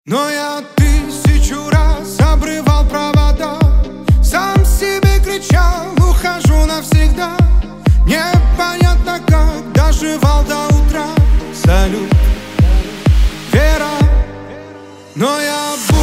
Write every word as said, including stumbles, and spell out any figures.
Но я тысячу раз обрывал провода, сам себе кричал: ухожу навсегда. Непонятно как доживал до утра. Салют, Вера. Но я